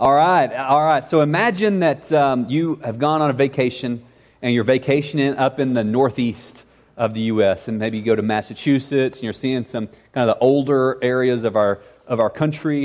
All right. So imagine that you have gone on a vacation and you're vacationing up in the northeast of the U.S. and maybe you go to Massachusetts and you're seeing some kind of the older areas of our country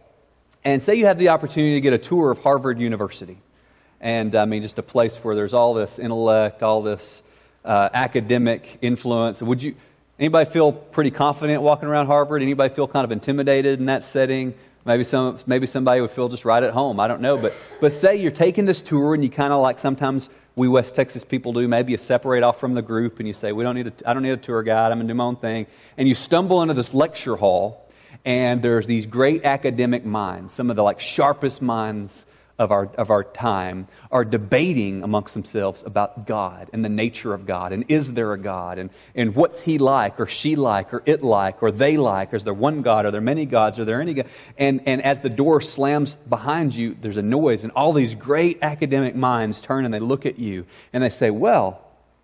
and say you have the opportunity to get a tour of Harvard University. And I mean, just a place where there's all this intellect, all this academic influence. Anybody feel pretty confident walking around Harvard? Anybody feel kind of intimidated in that setting? Maybe somebody would feel just right at home. I don't know. But say you're taking this tour and you kind of like sometimes we West Texas people do. Maybe you separate off from the group and you say, I don't need a tour guide. I'm going to do my own thing. And you stumble into this lecture hall and there's these great academic minds, some of the like sharpest minds of our time are debating amongst themselves about God and the nature of God and is there a God and what's he like or she like or it like or they like, or is there one God, are there many gods, are there any God? And as the door slams behind you, there's a noise and all these great academic minds turn and they look at you and they say, well,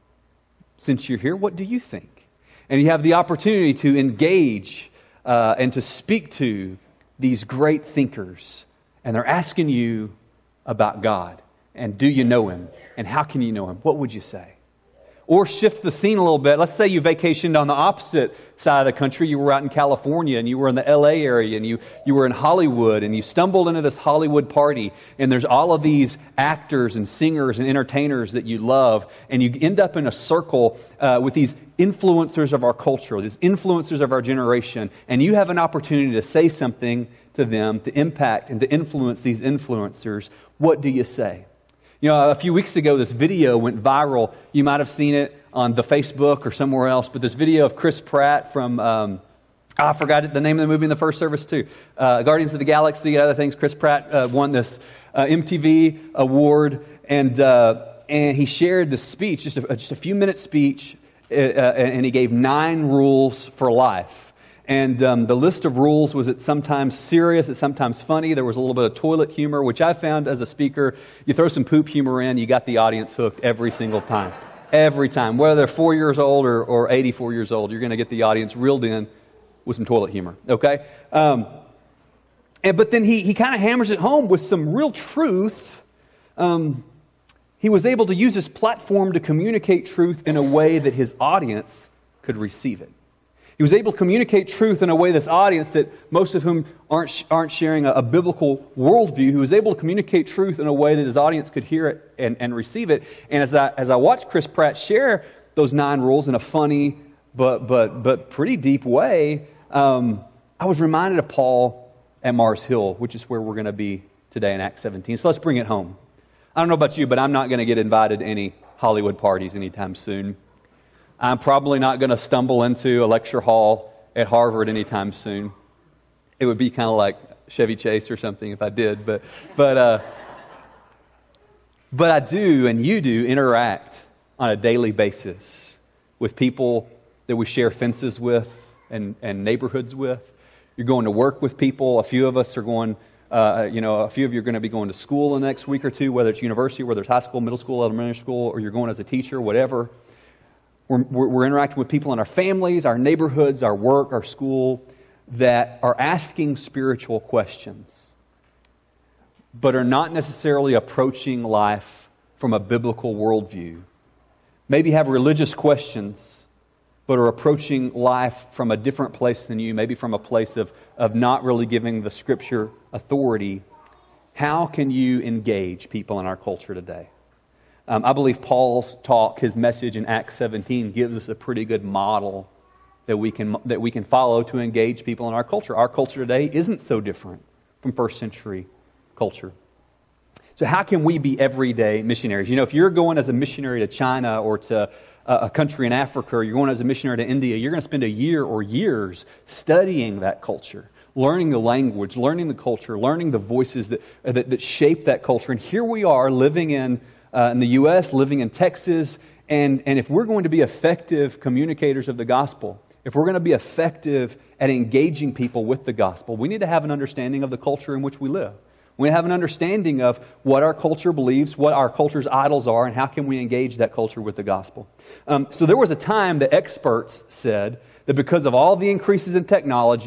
since you're here, what do you think? And you have the opportunity to engage and to speak to these great thinkers, and they're asking you about God, and do you know Him, and how can you know Him? What would you say? Or shift the scene a little bit. Let's say you vacationed on the opposite side of the country. You were out in California, and you were in the LA area, and you were in Hollywood, and you stumbled into this Hollywood party, and there's all of these actors and singers and entertainers that you love, and you end up in a circle with these influencers of our culture, these influencers of our generation, and you have an opportunity to say something to them, to impact and to influence these influencers. What do you say? You know, a few weeks ago, this video went viral. You might have seen it on the Facebook or somewhere else, but this video of Chris Pratt from, I forgot the name of the movie in the first service too, Guardians of the Galaxy and other things. Chris Pratt won this MTV award, and he shared this speech, just a few minute speech, and he gave 9 rules for life. And the list of rules was it's sometimes serious, it's sometimes funny. There was a little bit of toilet humor, which I found as a speaker, you throw some poop humor in, you got the audience hooked every single time. Every time. Whether they're 4 years old or 84 years old, you're going to get the audience reeled in with some toilet humor, okay? But then he kind of hammers it home with some real truth. He was able to use his platform to communicate truth in a way that his audience could receive it. He was able to communicate truth in a way this audience, that most of whom aren't sharing a biblical worldview, he was able to communicate truth in a way that his audience could hear it and receive it. And as I watched Chris Pratt share those 9 rules in a funny but pretty deep way, I was reminded of Paul at Mars Hill, which is where we're going to be today in Acts 17. So let's bring it home. I don't know about you, but I'm not going to get invited to any Hollywood parties anytime soon. I'm probably not going to stumble into a lecture hall at Harvard anytime soon. It would be kind of like Chevy Chase or something if I did, but I do, and you do, interact on a daily basis with people that we share fences with and neighborhoods with. You're going to work with people. A few of us are going. A few of you are going to be going to school in the next week or two, whether it's university, whether it's high school, middle school, elementary school, or you're going as a teacher, whatever. We're interacting with people in our families, our neighborhoods, our work, our school, that are asking spiritual questions, but are not necessarily approaching life from a biblical worldview. Maybe have religious questions, but are approaching life from a different place than you, maybe from a place of not really giving the Scripture authority. How can you engage people in our culture today? I believe Paul's talk, his message in Acts 17, gives us a pretty good model that we can follow to engage people in our culture. Our culture today isn't so different from first century culture. So how can we be everyday missionaries? You know, if you're going as a missionary to China or to a country in Africa, or you're going as a missionary to India, you're going to spend a year or years studying that culture, learning the language, learning the culture, learning the voices that shape that culture. And here we are living in the U.S., living in Texas, and if we're going to be effective communicators of the gospel, if we're going to be effective at engaging people with the gospel, we need to have an understanding of the culture in which we live. We have an understanding of what our culture believes, what our culture's idols are, and how can we engage that culture with the gospel. So there was a time that experts said that because of all the increases in technology,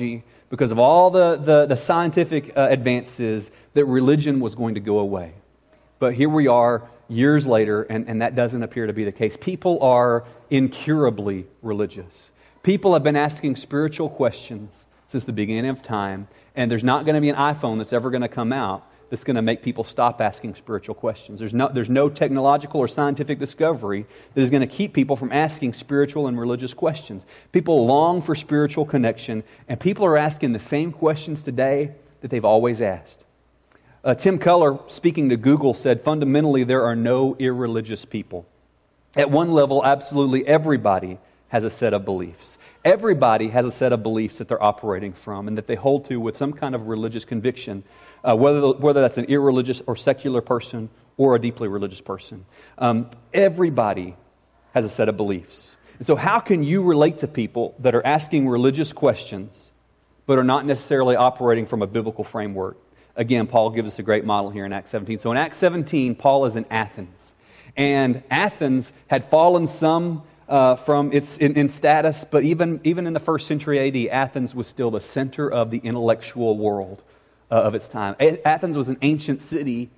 because of all the scientific advances, that religion was going to go away. But here we are years later, and that doesn't appear to be the case. People are incurably religious. People have been asking spiritual questions since the beginning of time, and there's not going to be an iPhone that's ever going to come out that's going to make people stop asking spiritual questions. There's no technological or scientific discovery that is going to keep people from asking spiritual and religious questions. People long for spiritual connection, and people are asking the same questions today that they've always asked. Tim Keller, speaking to Google, said, fundamentally, there are no irreligious people. At one level, absolutely everybody has a set of beliefs. Everybody has a set of beliefs that they're operating from and that they hold to with some kind of religious conviction, whether that's an irreligious or secular person or a deeply religious person. Everybody has a set of beliefs. And so how can you relate to people that are asking religious questions but are not necessarily operating from a biblical framework? Again, Paul gives us a great model here in Acts 17. So in Acts 17, Paul is in Athens. And Athens had fallen some from its in status, but even in the first century AD, Athens was still the center of the intellectual world of its time. Athens was an ancient city.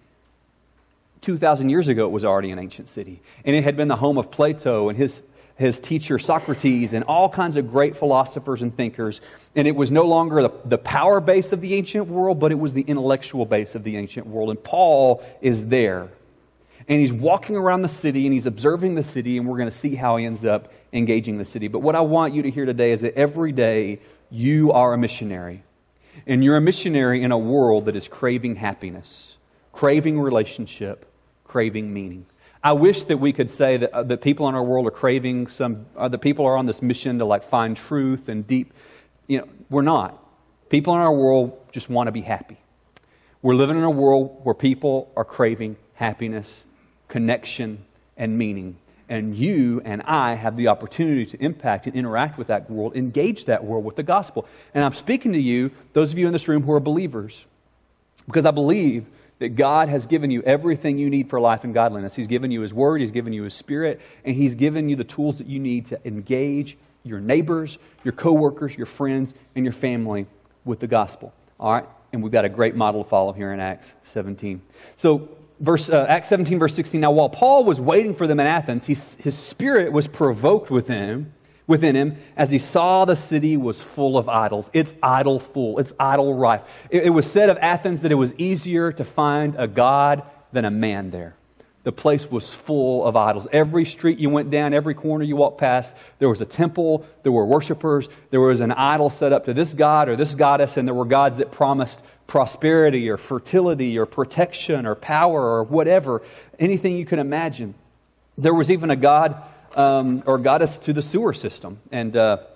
2,000 years ago, it was already an ancient city. And it had been the home of Plato and his teacher Socrates and all kinds of great philosophers and thinkers. And it was no longer the power base of the ancient world, but it was the intellectual base of the ancient world. And Paul is there. And he's walking around the city and he's observing the city, and we're going to see how he ends up engaging the city. But what I want you to hear today is that every day you are a missionary. And you're a missionary in a world that is craving happiness, craving relationship, craving meaning. I wish that we could say that people in our world are craving that people are on this mission to find truth and deep. We're not. People in our world just want to be happy. We're living in a world where people are craving happiness, connection, and meaning. And you and I have the opportunity to impact and interact with that world, engage that world with the gospel. And I'm speaking to you, those of you in this room who are believers, because I believe that God has given you everything you need for life and godliness. He's given you His Word, He's given you His Spirit, and He's given you the tools that you need to engage your neighbors, your coworkers, your friends, and your family with the gospel. All right? And we've got a great model to follow here in Acts 17. So, Acts 17, verse 16. Now, while Paul was waiting for them in Athens, his spirit was provoked within him as he saw the city was full of idols. It's idol full. It's idol rife. It was said of Athens that it was easier to find a god than a man there. The place was full of idols. Every street you went down, every corner you walked past, there was a temple, there were worshipers, there was an idol set up to this god or this goddess, and there were gods that promised prosperity or fertility or protection or power or whatever, anything you can imagine. There was even a god or goddess to the sewer system. And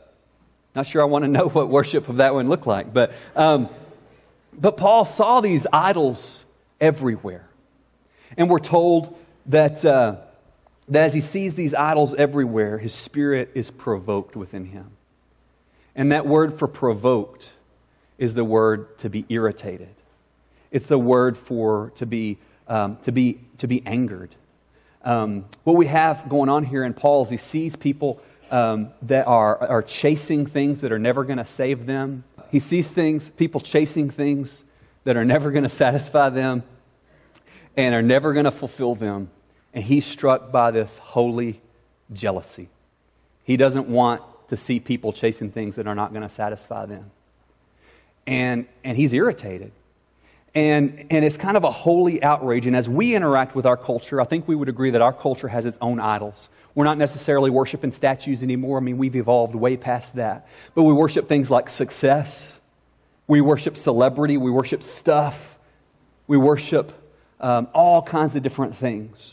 not sure I want to know what worship of that one looked like. But Paul saw these idols everywhere. And we're told that as he sees these idols everywhere, his spirit is provoked within him. And that word for provoked is the word to be irritated. It's the word for to be angered. What we have going on here in Paul is he sees people that are chasing things that are never going to save them. He sees people chasing things that are never going to satisfy them and are never going to fulfill them. And he's struck by this holy jealousy. He doesn't want to see people chasing things that are not going to satisfy them. And he's irritated. And it's kind of a holy outrage. And as we interact with our culture, I think we would agree that our culture has its own idols. We're not necessarily worshiping statues anymore. I mean, we've evolved way past that. But we worship things like success. We worship celebrity. We worship stuff. We worship all kinds of different things.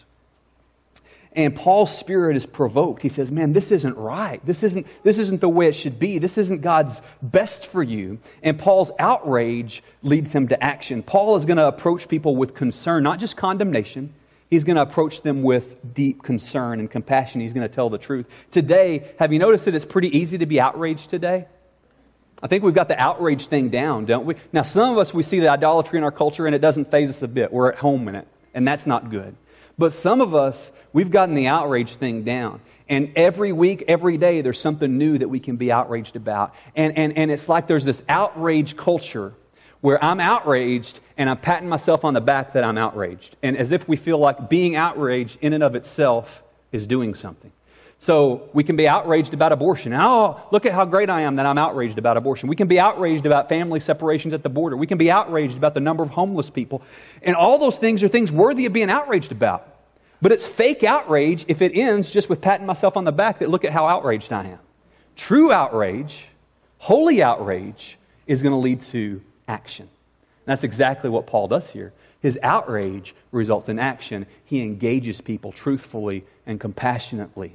And Paul's spirit is provoked. He says, man, this isn't right. This isn't the way it should be. This isn't God's best for you. And Paul's outrage leads him to action. Paul is going to approach people with concern, not just condemnation. He's going to approach them with deep concern and compassion. He's going to tell the truth. Today, have you noticed that it's pretty easy to be outraged today? I think we've got the outrage thing down, don't we? Now, some of us, we see the idolatry in our culture and it doesn't faze us a bit. We're at home in it, and that's not good. But some of us, we've gotten the outrage thing down. And every week, every day, there's something new that we can be outraged about. And it's like there's this outrage culture where I'm outraged and I'm patting myself on the back that I'm outraged. And as if we feel like being outraged in and of itself is doing something. So we can be outraged about abortion. Oh, look at how great I am that I'm outraged about abortion. We can be outraged about family separations at the border. We can be outraged about the number of homeless people. And all those things are things worthy of being outraged about. But it's fake outrage if it ends just with patting myself on the back that look at how outraged I am. True outrage, holy outrage, is going to lead to action. And that's exactly what Paul does here. His outrage results in action. He engages people truthfully and compassionately.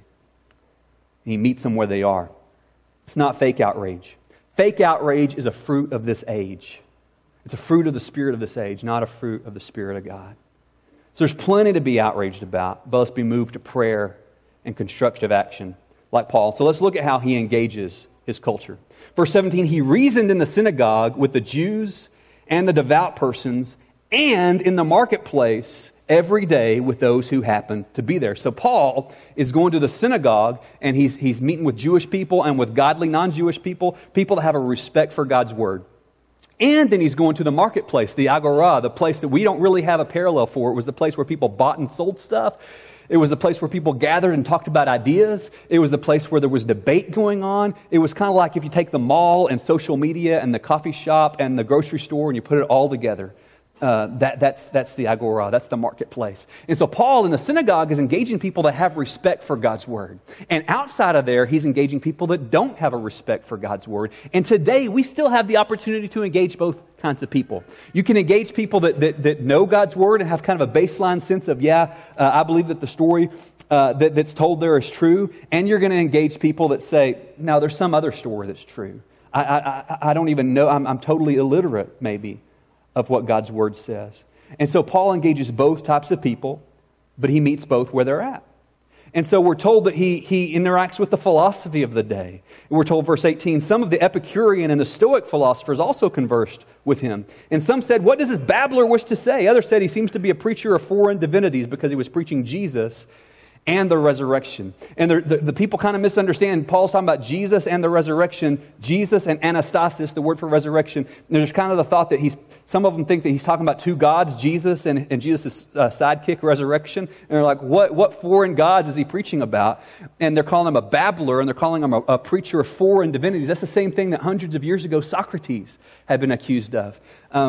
He meets them where they are. It's not fake outrage. Fake outrage is a fruit of this age. It's a fruit of the spirit of this age, not a fruit of the Spirit of God. So there's plenty to be outraged about, but let's be moved to prayer and constructive action like Paul. So let's look at how he engages his culture. Verse 17, he reasoned in the synagogue with the Jews and the devout persons and in the marketplace every day with those who happen to be there. So Paul is going to the synagogue and he's meeting with Jewish people and with godly non-Jewish people, people that have a respect for God's word. And then he's going to the marketplace, the agora, the place that we don't really have a parallel for. It was the place where people bought and sold stuff. It was the place where people gathered and talked about ideas. It was the place where there was debate going on. It was kind of like if you take the mall and social media and the coffee shop and the grocery store and you put it all together. That's the agora, that's the marketplace. And so Paul in the synagogue is engaging people that have respect for God's word. And outside of there, he's engaging people that don't have a respect for God's word. And today, we still have the opportunity to engage both kinds of people. You can engage people that know God's word and have kind of a baseline sense of, I believe that the story that's told there is true. And you're going to engage people that say, no, there's some other story that's true. I don't even know, I'm totally illiterate maybe of what God's word says. And so Paul engages both types of people, but he meets both where they're at. And so we're told that he interacts with the philosophy of the day. And we're told, verse 18, some of the Epicurean and the Stoic philosophers also conversed with him. And some said, what does this babbler wish to say? Others said he seems to be a preacher of foreign divinities because he was preaching Jesus and the resurrection. And the people kind of misunderstand. Paul's talking about Jesus and the resurrection. Jesus and anastasis, the word for resurrection. And there's kind of the thought that some of them think that he's talking about two gods, Jesus and Jesus' sidekick, resurrection. And they're like, what foreign gods is he preaching about? And they're calling him a babbler, and they're calling him a preacher of foreign divinities. That's the same thing that hundreds of years ago Socrates had been accused of.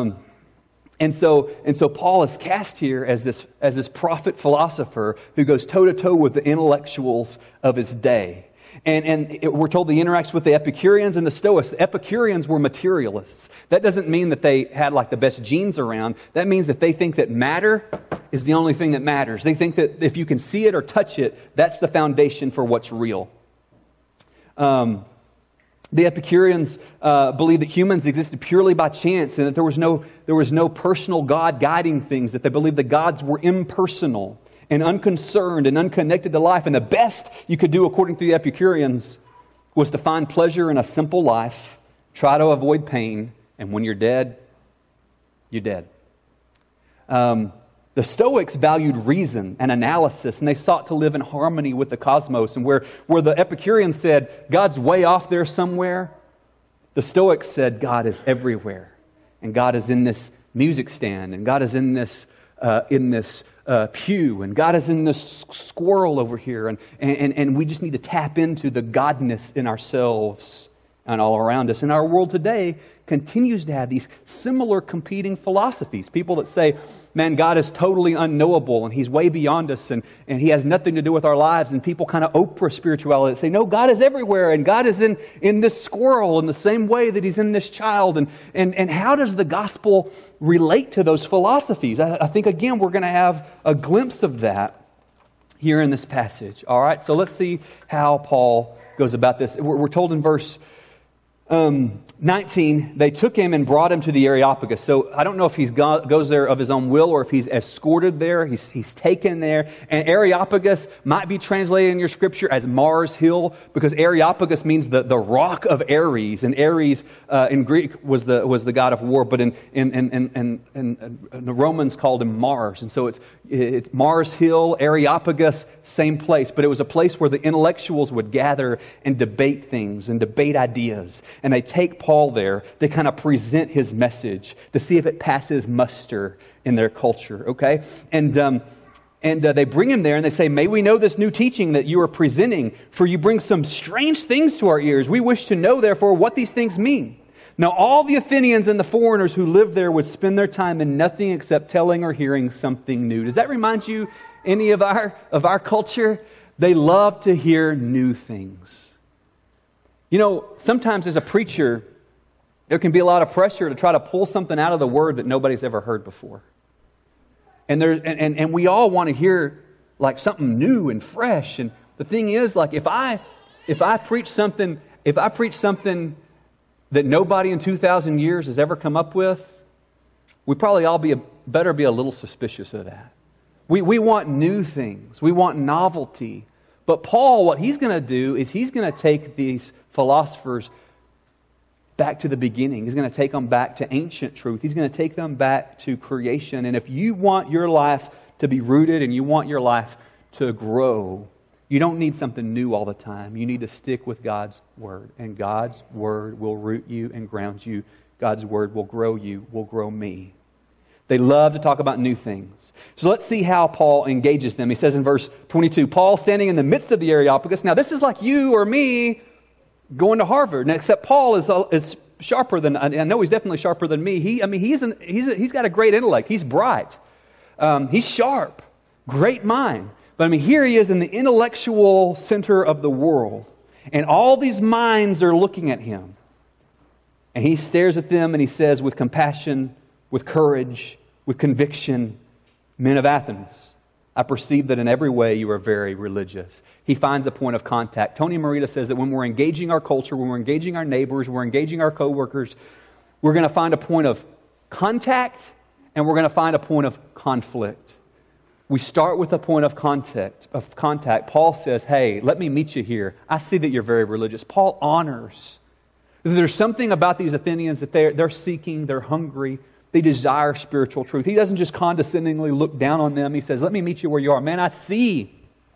And so Paul is cast here as this prophet philosopher who goes toe-to-toe with the intellectuals of his day. And we're told he interacts with the Epicureans and the Stoics. The Epicureans were materialists. That doesn't mean that they had like the best genes around. That means that they think that matter is the only thing that matters. They think that if you can see it or touch it, that's the foundation for what's real. The Epicureans believed that humans existed purely by chance and that there was no personal God guiding things, that they believed the gods were impersonal and unconcerned and unconnected to life. And the best you could do, according to the Epicureans, was to find pleasure in a simple life, try to avoid pain, and when you're dead, you're dead. The Stoics valued reason and analysis, and they sought to live in harmony with the cosmos. And where the Epicureans said, God's way off there somewhere, the Stoics said, God is everywhere. And God is in this music stand, and God is in this pew, and God is in this squirrel over here. And we just need to tap into the godness in ourselves and all around us. And our world today continues to have these similar competing philosophies. People that say, man, God is totally unknowable and He's way beyond us and He has nothing to do with our lives. And people kind of Oprah spirituality that say, no, God is everywhere and God is in this squirrel in the same way that He's in this child. And how does the gospel relate to those philosophies? I think, again, we're going to have a glimpse of that here in this passage. All right, so let's see how Paul goes about this. We're told in verse 19, they took him and brought him to the Areopagus. So I don't know if he goes there of his own will or if he's escorted there. He's taken there. And Areopagus might be translated in your scripture as Mars Hill, because Areopagus means the rock of Ares. And Ares in Greek was the god of war, but in the Romans called him Mars. And so it's Mars Hill, Areopagus, same place. But it was a place where the intellectuals would gather and debate things and debate ideas. And they take Paul there to kind of present his message to see if it passes muster in their culture, okay? And they bring him there and they say, may we know this new teaching that you are presenting, for you bring some strange things to our ears. We wish to know, therefore, what these things mean. Now, all the Athenians and the foreigners who lived there would spend their time in nothing except telling or hearing something new. Does that remind you any of our culture? They love to hear new things. You know, sometimes as a preacher, there can be a lot of pressure to try to pull something out of the Word that nobody's ever heard before. And we all want to hear like something new and fresh. And the thing is, like if I preach something that nobody in 2,000 years has ever come up with, we probably all better be a little suspicious of that. We want new things. We want novelty. But Paul, what he's going to do is he's going to take these philosophers back to the beginning. He's going to take them back to ancient truth. He's going to take them back to creation. And if you want your life to be rooted and you want your life to grow, you don't need something new all the time. You need to stick with God's Word. And God's Word will root you and ground you. God's Word will grow you, will grow me. They love to talk about new things. So let's see how Paul engages them. He says in verse 22, Paul standing in the midst of the Areopagus. Now this is like you or me going to Harvard. And except Paul is sharper than, I know he's definitely sharper than me. He's got a great intellect. He's bright. He's sharp. Great mind. But here he is in the intellectual center of the world. And all these minds are looking at him. And he stares at them and he says with compassion, with courage, with conviction, men of Athens, I perceive that in every way you are very religious. He finds a point of contact. Tony Morita says that when we're engaging our culture, when we're engaging our neighbors, we're engaging our coworkers, we're going to find a point of contact and we're going to find a point of conflict. We start with a point of contact. Paul says, hey, let me meet you here. I see that you're very religious. Paul honors. There's something about these Athenians that they're seeking, they're hungry, they desire spiritual truth. He doesn't just condescendingly look down on them. He says, let me meet you where you are. Man, I see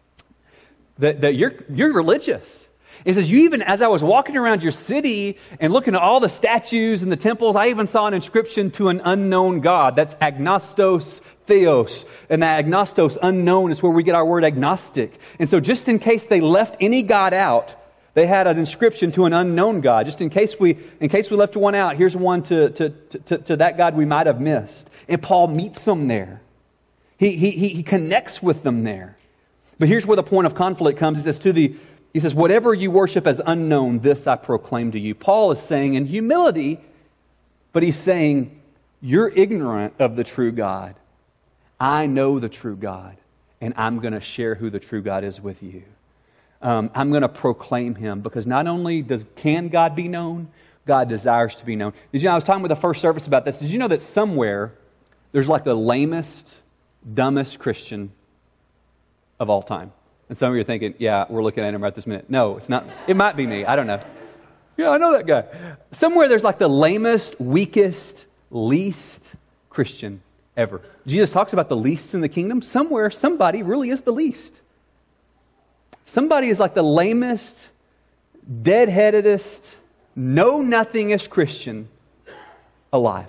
that you're religious. He says, you even, as I was walking around your city and looking at all the statues and the temples, I even saw an inscription to an unknown God. That's agnostos theos. And that agnostos, unknown, is where we get our word agnostic. And so just in case they left any God out, they had an inscription to an unknown God. Just in case we left one out, here's one to that God we might have missed. And Paul meets them there. He connects with them there. But here's where the point of conflict comes. He says, whatever you worship as unknown, this I proclaim to you. Paul is saying in humility, but he's saying, you're ignorant of the true God. I know the true God, and I'm going to share who the true God is with you. I'm going to proclaim Him, because not only can God be known, God desires to be known. Did you know, I was talking with the first service about this. Did you know that somewhere there's like the lamest, dumbest Christian of all time? And some of you are thinking, yeah, we're looking at him right this minute. No, it's not. It might be me. I don't know. Yeah, I know that guy. Somewhere there's like the lamest, weakest, least Christian ever. Jesus talks about the least in the kingdom. Somewhere, somebody really is the least. Somebody is like the lamest, deadheadedest, know-nothingest Christian alive.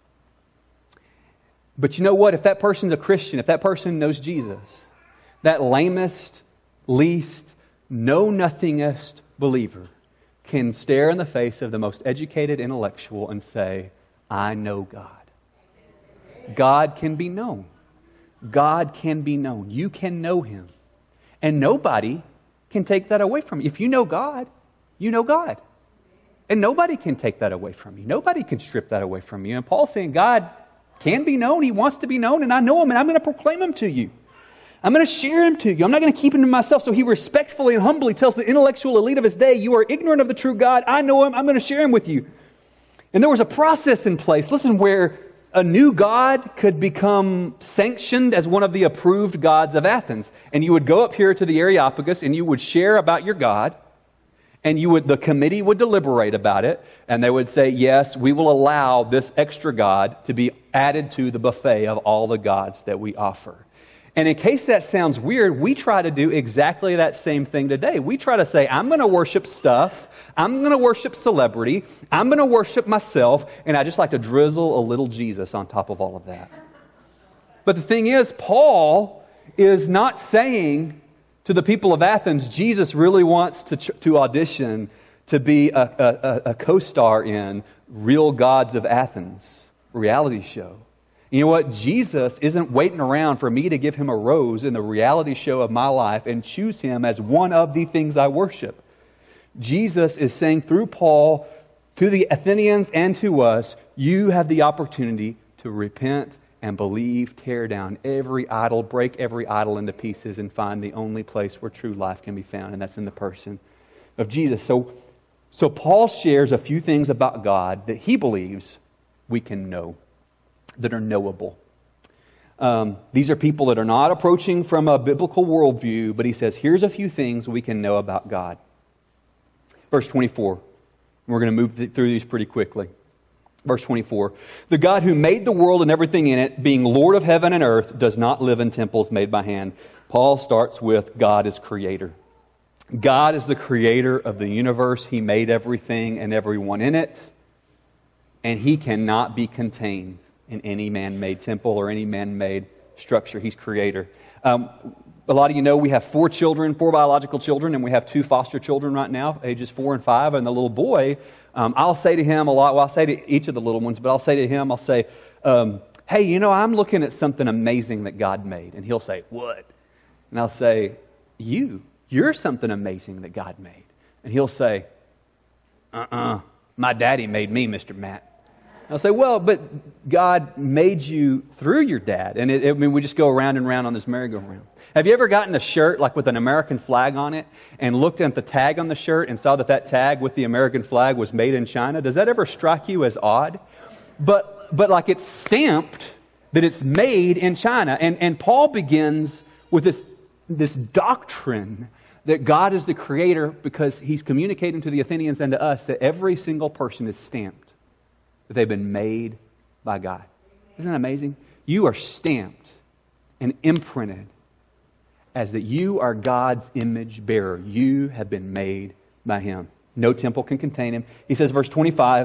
But you know what? If that person's a Christian, if that person knows Jesus, that lamest, least, know-nothingest believer can stare in the face of the most educated intellectual and say, I know God. God can be known. God can be known. You can know Him. And nobody can take that away from you. If you know God, you know God. And nobody can take that away from you. Nobody can strip that away from you. And Paul's saying God can be known. He wants to be known. And I know Him, and I'm going to proclaim Him to you. I'm going to share him to you. I'm not going to keep him to myself. So he respectfully and humbly tells the intellectual elite of his day, you are ignorant of the true God. I know him. I'm going to share him with you. And there was a process in place, listen, where a new God could become sanctioned as one of the approved gods of Athens. And you would go up here to the Areopagus and you would share about your God. And the committee would deliberate about it. And they would say, yes, we will allow this extra God to be added to the buffet of all the gods that we offer. And in case that sounds weird, we try to do exactly that same thing today. We try to say, I'm going to worship stuff. I'm going to worship celebrity. I'm going to worship myself. And I just like to drizzle a little Jesus on top of all of that. But the thing is, Paul is not saying to the people of Athens, Jesus really wants to audition to be a co-star in Real Gods of Athens reality show. You know what? Jesus isn't waiting around for me to give him a rose in the reality show of my life and choose him as one of the things I worship. Jesus is saying through Paul to the Athenians and to us, you have the opportunity to repent and believe, tear down every idol, break every idol into pieces, and find the only place where true life can be found, and that's in the person of Jesus. So Paul shares a few things about God that he believes we can know, that are knowable. These are people that are not approaching from a biblical worldview, but he says, here's a few things we can know about God. Verse 24. We're going to move through these pretty quickly. Verse 24. The God who made the world and everything in it, being Lord of heaven and earth, does not live in temples made by hand. Paul starts with God is creator. God is the creator of the universe. He made everything and everyone in it. And he cannot be contained in any man-made temple or any man-made structure. He's creator. A lot of you know we have 4 biological children, and we have 2 foster children right now, ages 4 and 5. And the little boy, I'll say to him a lot, well, I'll say to each of the little ones, but I'll say to him, I'll say, hey, you know, I'm looking at something amazing that God made. And he'll say, what? And I'll say, you're something amazing that God made. And he'll say, my daddy made me, Mr. Matt. I'll say, well, but God made you through your dad. And we just go around and around on this merry-go-round. Have you ever gotten a shirt like with an American flag on it and looked at the tag on the shirt and saw that tag with the American flag was made in China? Does that ever strike you as odd? But like it's stamped that it's made in China. And Paul begins with this doctrine that God is the creator because he's communicating to the Athenians and to us that every single person is stamped. That they've been made by God. Isn't that amazing? You are stamped and imprinted as that you are God's image bearer. You have been made by him. No temple can contain him. He says, verse 25,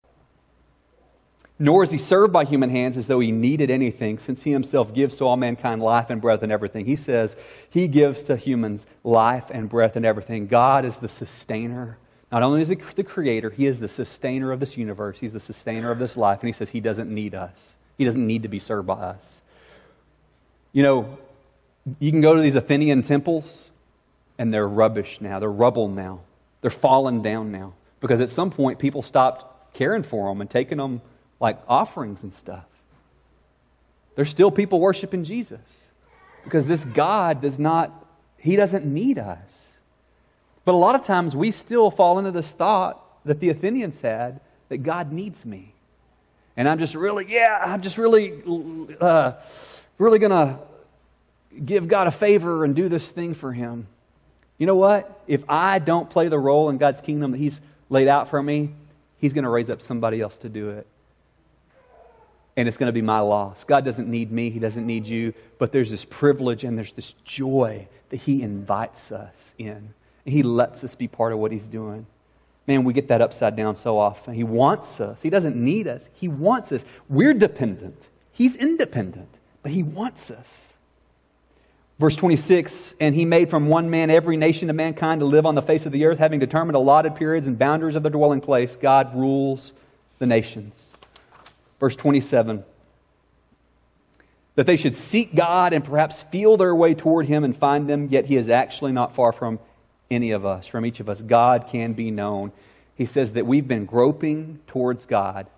nor is he served by human hands as though he needed anything, since he himself gives to all mankind life and breath and everything. He says he gives to humans life and breath and everything. God is the sustainer. Not only is he the creator, he is the sustainer of this universe. He's the sustainer of this life. And he says he doesn't need us. He doesn't need to be served by us. You know, you can go to these Athenian temples and they're rubbish now. They're rubble now. They're fallen down now. Because at some point people stopped caring for them and taking them like offerings and stuff. There's still people worshiping Jesus. Because this God he doesn't need us. But a lot of times we still fall into this thought that the Athenians had that God needs me. And I'm just really going to give God a favor and do this thing for him. You know what? If I don't play the role in God's kingdom that he's laid out for me, he's going to raise up somebody else to do it. And it's going to be my loss. God doesn't need me. He doesn't need you. But there's this privilege and there's this joy that he invites us in. He lets us be part of what he's doing. Man, we get that upside down so often. He wants us. He doesn't need us. He wants us. We're dependent. He's independent, but he wants us. Verse 26, and he made from one man every nation of mankind to live on the face of the earth, having determined allotted periods and boundaries of their dwelling place. God rules the nations. Verse 27, that they should seek God and perhaps feel their way toward him and find them, yet he is actually not far from any of us, from each of us. God can be known. He says that we've been groping towards God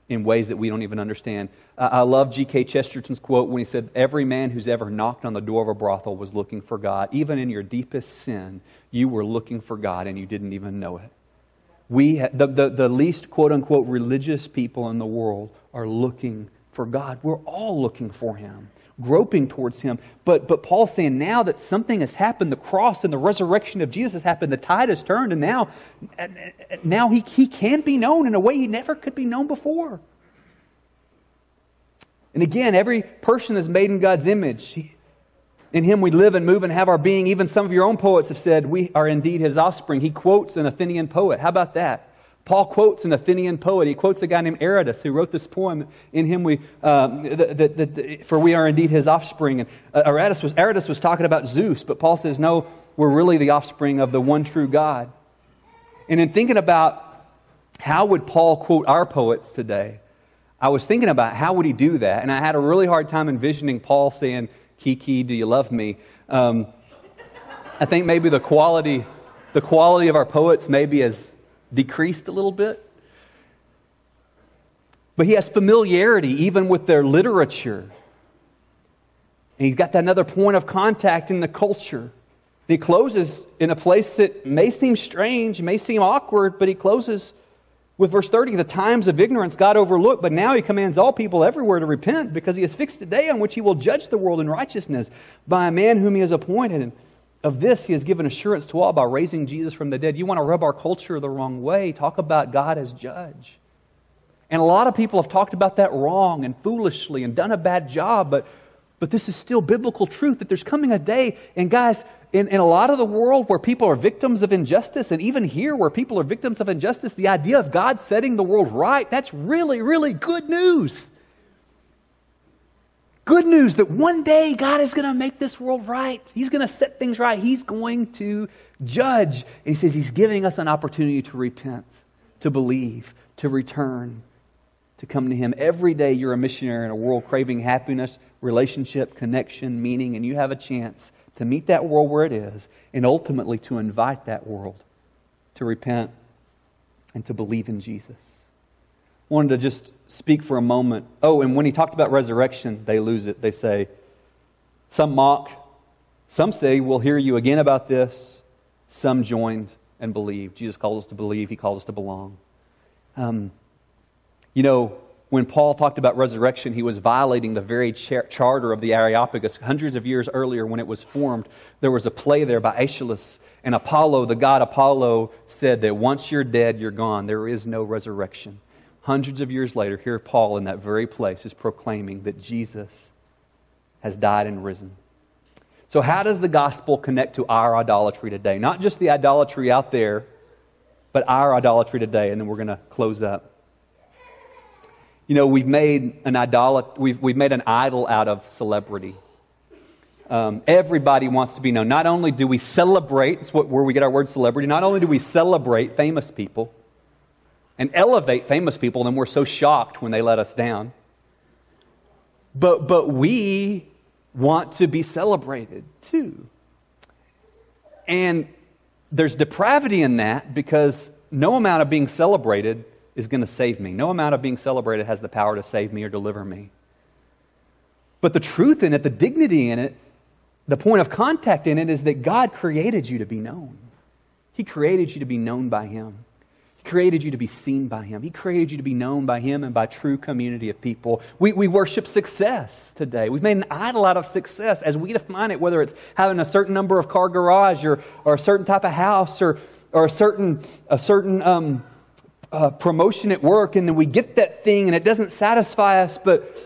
in ways that we don't even understand. I love G.K. Chesterton's quote when he said, every man who's ever knocked on the door of a brothel was looking for God. Even in your deepest sin, you were looking for God and you didn't even know it. The least quote-unquote religious people in the world are looking for God. We're all looking for Him, groping towards Him. But Paul's saying now that something has happened, the cross and the resurrection of Jesus has happened, the tide has turned, and now he can be known in a way He never could be known before. And again, every person is made in God's image. In Him we live and move and have our being. Even some of your own poets have said we are indeed His offspring. He quotes an Athenian poet. How about that? Paul quotes an Athenian poet. He quotes a guy named Aratus who wrote this poem. In him for we are indeed His offspring. And Aratus was talking about Zeus, but Paul says, no, we're really the offspring of the one true God. And in thinking about how would Paul quote our poets today, I was thinking about how would he do that, and I had a really hard time envisioning Paul saying, Kiki, do you love me? I think maybe the quality of our poets maybe has decreased a little bit. But he has familiarity even with their literature. And he's got that another point of contact in the culture. And he closes in a place that may seem strange, may seem awkward, but he closes with verse 30, the times of ignorance God overlooked, but now He commands all people everywhere to repent, because He has fixed a day on which He will judge the world in righteousness by a man whom He has appointed. And of this He has given assurance to all by raising Jesus from the dead. You want to rub our culture the wrong way, talk about God as judge. And a lot of people have talked about that wrong and foolishly and done a bad job, but this is still biblical truth, that there's coming a day, and guys, in a lot of the world where people are victims of injustice, and even here where people are victims of injustice, the idea of God setting the world right, that's really, really good news. Good news that one day God is going to make this world right. He's going to set things right. He's going to judge. And He says He's giving us an opportunity to repent, to believe, to return, to come to Him. Every day you're a missionary in a world craving happiness, relationship, connection, meaning, and you have a chance to meet that world where it is, and ultimately to invite that world to repent and to believe in Jesus. I wanted to just speak for a moment. Oh, and when he talked about resurrection, they lose it. They say, some mock, some say, we'll hear you again about this. Some joined and believed. Jesus calls us to believe. He calls us to belong. When Paul talked about resurrection, he was violating the very charter of the Areopagus. Hundreds of years earlier, when it was formed, there was a play there by Aeschylus. And Apollo, the god Apollo, said that once you're dead, you're gone. There is no resurrection. Hundreds of years later, here Paul in that very place is proclaiming that Jesus has died and risen. So how does the gospel connect to our idolatry today? Not just the idolatry out there, but our idolatry today. And then we're going to close up. We've made an idol out of celebrity. Everybody wants to be known. Not only do we celebrate, that's where we get our word celebrity, not only do we celebrate famous people and elevate famous people, and then we're so shocked when they let us down, but we want to be celebrated too. And there's depravity in that, because no amount of being celebrated is going to save me. No amount of being celebrated has the power to save me or deliver me. But the truth in it, the dignity in it, the point of contact in it is that God created you to be known. He created you to be known by Him. He created you to be seen by Him. He created you to be known by Him and by true community of people. We worship success today. We've made an idol out of success as we define it, whether it's having a certain number of car garage or a certain type of house or a certain promotion at work, and then we get that thing and it doesn't satisfy us, but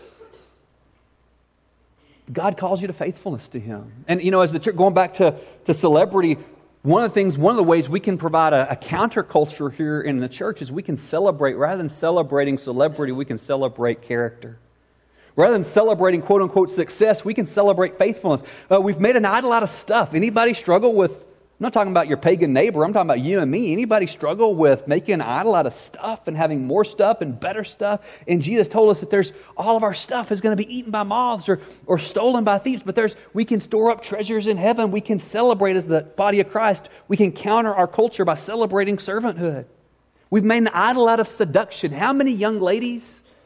God calls you to faithfulness to Him. And as the church, going back to celebrity, one of the ways we can provide a counterculture here in the church is we can celebrate, rather than celebrating celebrity, we can celebrate character. Rather than celebrating quote unquote success, we can celebrate faithfulness. We've made an idol out of stuff. Anybody struggle with, I'm not talking about your pagan neighbor, I'm talking about you and me. Anybody struggle with making an idol out of stuff and having more stuff and better stuff? And Jesus told us that all of our stuff is going to be eaten by moths or stolen by thieves, but we can store up treasures in heaven. We can celebrate as the body of Christ. We can counter our culture by celebrating servanthood. We've made an idol out of seduction. How many young ladies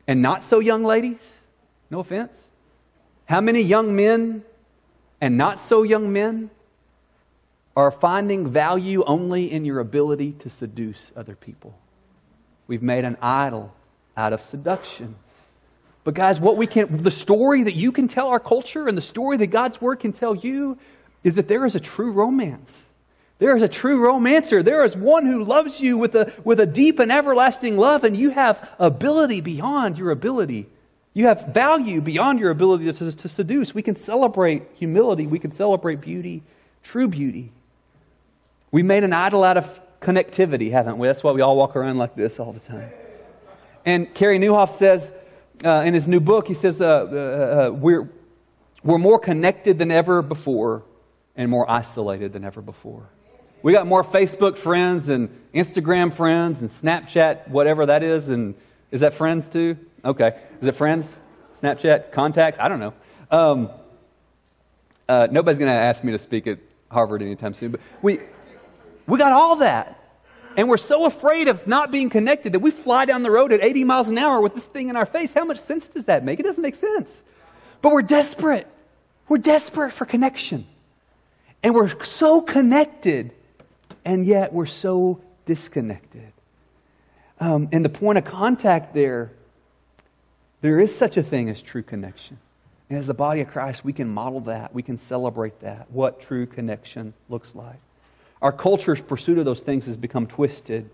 and not so young ladies? No offense. How many young men and not so young men are finding value only in your ability to seduce other people? We've made an idol out of seduction. But guys, the story that you can tell our culture and the story that God's Word can tell you is that there is a true romance. There is a true romancer. There is one who loves you with a deep and everlasting love, and you have ability beyond your ability. You have value beyond your ability to seduce. We can celebrate humility. We can celebrate beauty, true beauty. We made an idol out of connectivity, haven't we? That's why we all walk around like this all the time. And Carey Nieuwhof says in his new book, he says we're more connected than ever before and more isolated than ever before. We got more Facebook friends and Instagram friends and Snapchat, whatever that is. And is that friends too? Okay. Is it friends? Snapchat? Contacts? I don't know. Nobody's going to ask me to speak at Harvard anytime soon. But we got all that. And we're so afraid of not being connected that we fly down the road at 80 miles an hour with this thing in our face. How much sense does that make? It doesn't make sense. But we're desperate. We're desperate for connection. And we're so connected, and yet we're so disconnected. And the point of contact there is such a thing as true connection. And as the body of Christ, we can model that. We can celebrate that, what true connection looks like. Our culture's pursuit of those things has become twisted.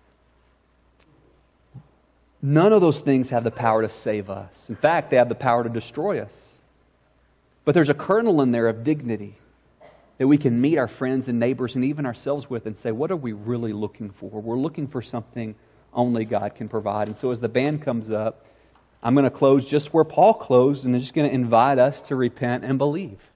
None of those things have the power to save us. In fact, they have the power to destroy us. But there's a kernel in there of dignity that we can meet our friends and neighbors and even ourselves with and say, what are we really looking for? We're looking for something only God can provide. And so as the band comes up, I'm going to close just where Paul closed, and I'm just going to invite us to repent and believe.